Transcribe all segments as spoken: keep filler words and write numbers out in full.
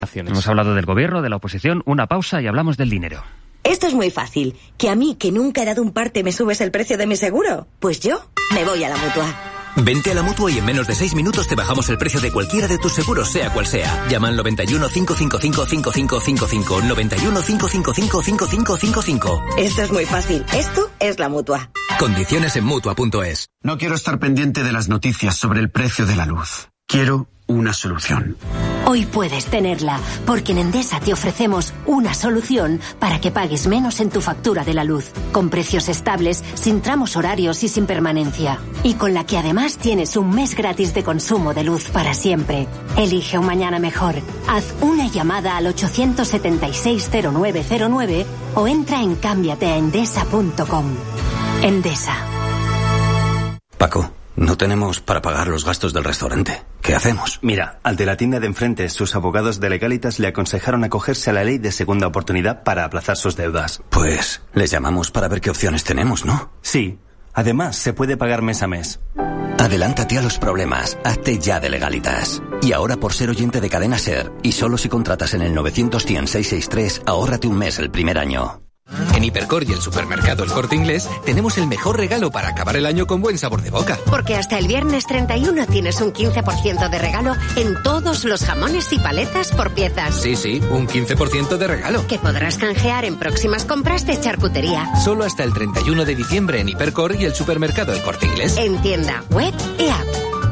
Hemos hablado del gobierno, de la oposición, una pausa y hablamos del dinero. Esto es muy fácil. ¿Que a mí, que nunca he dado un parte, me subes el precio de mi seguro? Pues yo me voy a la Mutua. Vente a la Mutua y en menos de seis minutos te bajamos el precio de cualquiera de tus seguros, sea cual sea. Llama al noventa y uno, cinco cinco cinco, cinco cinco cinco cinco, noventa y uno, cinco cinco cinco, cinco cinco cinco cinco. Esto es muy fácil. Esto es la Mutua. Condiciones en Mutua punto es. No quiero estar pendiente de las noticias sobre el precio de la luz. Quiero una solución. Hoy puedes tenerla, porque en Endesa te ofrecemos una solución para que pagues menos en tu factura de la luz, con precios estables, sin tramos horarios y sin permanencia. Y con la que además tienes un mes gratis de consumo de luz para siempre. Elige un mañana mejor. Haz una llamada al ochocientos setenta y seis cero nueve cero nueve o entra en cámbiate a endesa punto com. Endesa. Paco, no tenemos para pagar los gastos del restaurante. ¿Qué hacemos? Mira, al de la tienda de enfrente, sus abogados de Legalitas le aconsejaron acogerse a la ley de segunda oportunidad para aplazar sus deudas. Pues les llamamos para ver qué opciones tenemos, ¿no? Sí. Además, se puede pagar mes a mes. Adelántate a los problemas. Hazte ya de Legalitas. Y ahora, por ser oyente de Cadena SER, y solo si contratas en el novecientos cien seiscientos sesenta y tres, ahórrate un mes el primer año. En Hipercor y el supermercado El Corte Inglés tenemos el mejor regalo para acabar el año con buen sabor de boca. Porque hasta el viernes treinta y uno tienes un quince por ciento de regalo en todos los jamones y paletas por piezas. Sí, sí, un quince por ciento de regalo. Que podrás canjear en próximas compras de charcutería. Solo hasta el treinta y uno de diciembre en Hipercor y el supermercado El Corte Inglés. En tienda, web y app.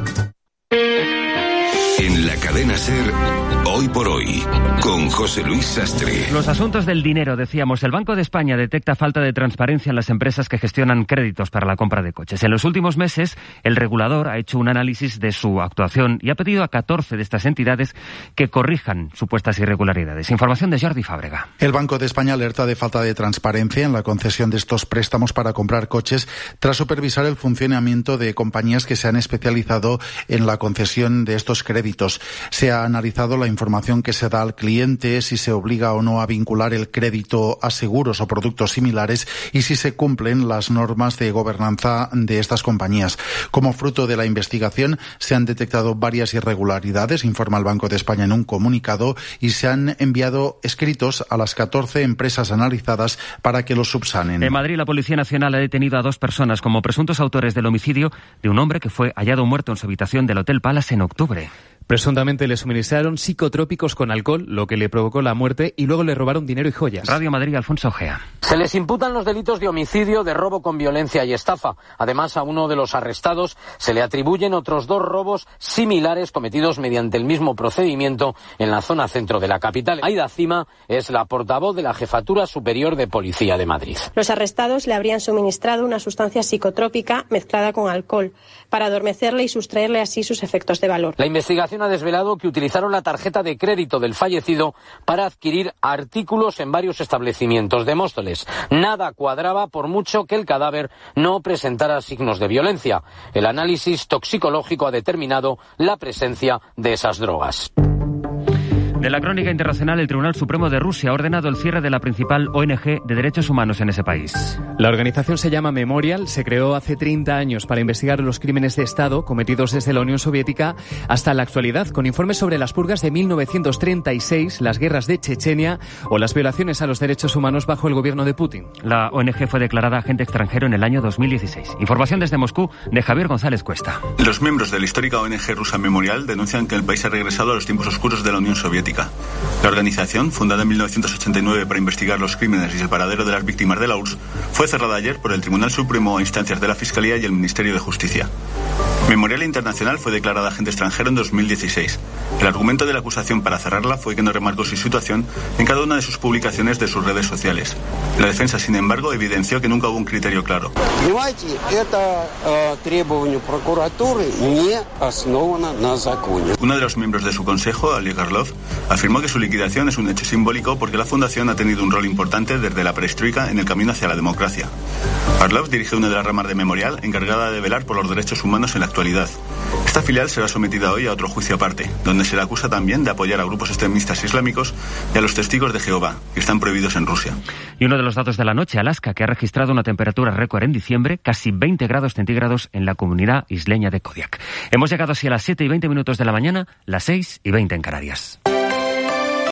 En la cadena SER, Hoy por Hoy, con José Luis Sastre. Los asuntos del dinero, decíamos. El Banco de España detecta falta de transparencia en las empresas que gestionan créditos para la compra de coches. En los últimos meses, el regulador ha hecho un análisis de su actuación y ha pedido a catorce de estas entidades que corrijan supuestas irregularidades. Información de Jordi Fábrega. El Banco de España alerta de falta de transparencia en la concesión de estos préstamos para comprar coches tras supervisar el funcionamiento de compañías que se han especializado en la concesión de estos créditos. Se ha analizado la información que se da al cliente, si se obliga o no a vincular el crédito a seguros o productos similares y si se cumplen las normas de gobernanza de estas compañías. Como fruto de la investigación, se han detectado varias irregularidades, informa el Banco de España en un comunicado, y se han enviado escritos a las catorce empresas analizadas para que los subsanen. En Madrid, la Policía Nacional ha detenido a dos personas como presuntos autores del homicidio de un hombre que fue hallado muerto en su habitación del Hotel Palace en octubre. Presuntamente le suministraron psicotrópicos con alcohol, lo que le provocó la muerte, y luego le robaron dinero y joyas. Radio Madrid, Alfonso Ojea. Se les imputan los delitos de homicidio, de robo con violencia y estafa. Además, a uno de los arrestados se le atribuyen otros dos robos similares cometidos mediante el mismo procedimiento en la zona centro de la capital. Aida Cima es la portavoz de la Jefatura Superior de Policía de Madrid. Los arrestados le habrían suministrado una sustancia psicotrópica mezclada con alcohol para adormecerle y sustraerle así sus efectos de valor. La investigación ha desvelado que utilizaron la tarjeta de crédito del fallecido para adquirir artículos en varios establecimientos de Móstoles. Nada cuadraba por mucho que el cadáver no presentara signos de violencia. El análisis toxicológico ha determinado la presencia de esas drogas. De la crónica internacional, el Tribunal Supremo de Rusia ha ordenado el cierre de la principal O N G de derechos humanos en ese país. La organización se llama Memorial, se creó hace treinta años para investigar los crímenes de Estado cometidos desde la Unión Soviética hasta la actualidad, con informes sobre las purgas de mil novecientos treinta y seis, las guerras de Chechenia o las violaciones a los derechos humanos bajo el gobierno de Putin. La O N G fue declarada agente extranjero en el año dos mil dieciséis. Información desde Moscú de Javier González Cuesta. Los miembros de la histórica O N G rusa Memorial denuncian que el país ha regresado a los tiempos oscuros de la Unión Soviética. La organización, fundada en mil novecientos ochenta y nueve para investigar los crímenes y el paradero de las víctimas de la U R S S, fue cerrada ayer por el Tribunal Supremo a instancias de la Fiscalía y el Ministerio de Justicia. Memorial Internacional fue declarada agente extranjero en dos mil dieciséis. El argumento de la acusación para cerrarla fue que no remarcó su situación en cada una de sus publicaciones de sus redes sociales. La defensa, sin embargo, evidenció que nunca hubo un criterio claro. Uno de los miembros de su consejo, Ali Garlov, afirmó que su liquidación es un hecho simbólico porque la fundación ha tenido un rol importante desde la perestroika en el camino hacia la democracia. Garlov dirige una de las ramas de Memorial encargada de velar por los derechos humanos en la actualidad. Esta filial será sometida hoy a otro juicio aparte, donde se le acusa también de apoyar a grupos extremistas islámicos y a los testigos de Jehová, que están prohibidos en Rusia. Y uno de los datos de la noche, Alaska, que ha registrado una temperatura récord en diciembre, casi veinte grados centígrados en la comunidad isleña de Kodiak. Hemos llegado así a las siete y veinte minutos de la mañana, las seis y veinte en Canarias.